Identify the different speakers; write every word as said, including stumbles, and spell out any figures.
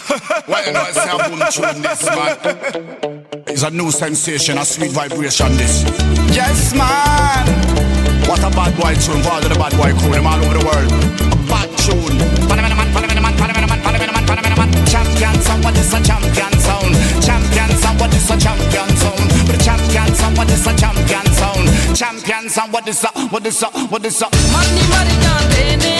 Speaker 1: Why you know I say a boom tune this, man? It's a new sensation, a sweet vibration this. Yes, man. What a bad boy tune for all of the bad boy crew, them all over the world. A bad tune. Panamana man, Panamana man, Panamana man, Panamana man, Panamana man. Champion sound, what is a champion sound? Champion sound, what is a champion sound? But the champion sound, what is a champion sound? Champion sound, what is a, what is a, what is a?
Speaker 2: Money, money, can't